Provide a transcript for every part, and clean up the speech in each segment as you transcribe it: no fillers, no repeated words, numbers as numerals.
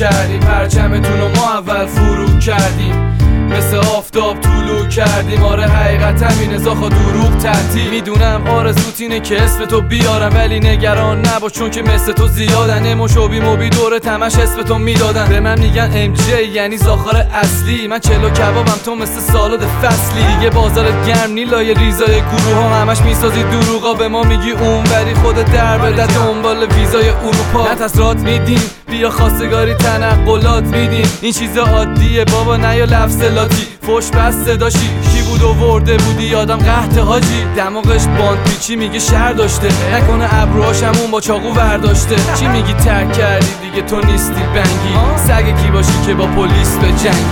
کردیم، پرچمتون رو ما اول فرو کردیم، مثل آفتاب طلوع کردیم. آره حقیقت همینه زاخا دروغ تعطیل. میدونم آرزوت اینه که اسم تو بیارم، ولی نگران نباش چون که مثل تو زیادن. اموشو بی موبی دوره تمش اسم تو میدادن. به من میگن ام جی یعنی زاخار اصلی. من چلو کبابم تو مثل سالاد فصلی. دیگه بازارت گرم نیلای ریزای گروه ها همش میسازی دروغا. به ما میگی اونوری خودت در بده دنبال ویزای اروپا. نه تسرات میدیم بیا خواستگاری تنقلات میدیم. این چیزا عادیه بابا نیا لفظ لاتی. فوش بس صداشی کی بود و ورده بودی یادم قحط حاجی. دماغش باند پیچی میگه شهر داشته، نکنه ابروهاش همون با چاقو ورداشته. چی میگی ترک کردی دیگه تو نیستی بنگی. سگ کی باشی که با پلیس به جنگی.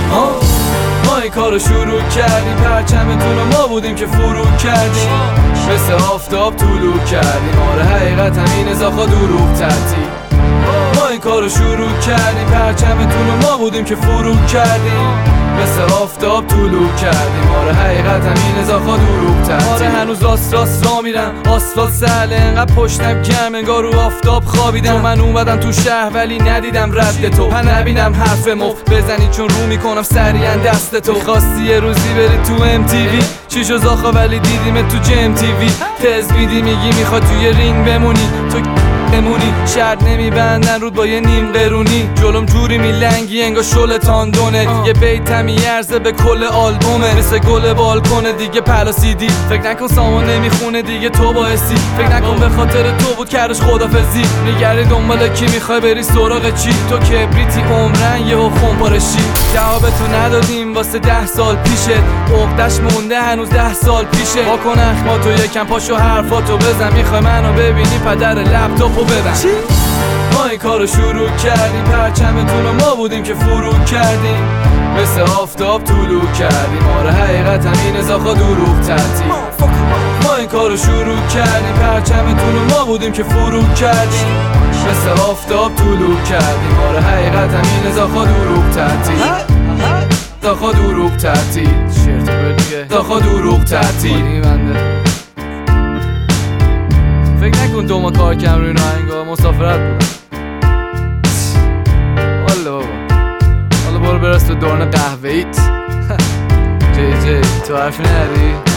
ما این کارو شروع کردیم، پرچمتون رو ما بودیم که فرو کردیم، مثل آفتاب طلوع کردیم. آره حقیقت همینه زاخا دروغ تعطیل. ما این کارو شروع کردیم، پرچمتون رو ما بودیم که فرو کردیم، مثل آفتاب طلوع کردیم. آره حقیقت همینه زاخا دروغ تعطیل. آره هنوز راست را میرم آسفالت سهله، انقدر پشتم گرم انگار رو آفتاب خوابیدم. من اومدم تو شهر ولی ندیدم رد تو، من نبینم حرف مفت بزنی چون رو میکنم سریعا دست تو. خواستی یه روزی بری تو MTV چی شو زاخا ولی دیدیم تو جم TV. تز میدی میگی میخواد توی رینگ بمونی، تو بمونی شرط نمیبندن رود با یه نیم قرونی. جلوم جوری میلنگی انگار شل تاندونه، یه بیتم میارزه به کل آلبومه، مثل گل بالکنه دیگه پلاسیدی. فکر نکن سامان نمیخونه دیگه تو باعثی، فکر نکن به خاطر تو بود کردش خدافزی. میگردی دنبال کی میخوای بری سراغ چی، تو کبریتی عمرن یهو خونپارشی. جوابتو ندادیم واسه 10 سال پیشت، عقدش مونده هنوز 10 سال پیشه. واکن اخماتو یکم پاشو حرفاتو بزن، میخوای منو ببینی پدر لپتاپو ببن. ما این کارو شروع کردیم، پرچمتون رو ما بودیم که فرو کردیم، مثل آفتاب طلوع کردیم. آره حقیقت همینه زاخا دروغ تعطیل. ما این کارو شروع کردیم، پرچمتون رو ما بودیم که فرو کردیم، مثل آفتاب طلوع کردیم. آره حقیقت همینه زاخا دروغ تعطیل. زاخا دروغ تعطیل. زاخا دروغ تعطیل. فکر نکن دوما کار کم روی ناهنگا مسافرت بودم. والا بابا حالا برو برس به دوران قهوه‌ایت. جی تو حرفی نداری؟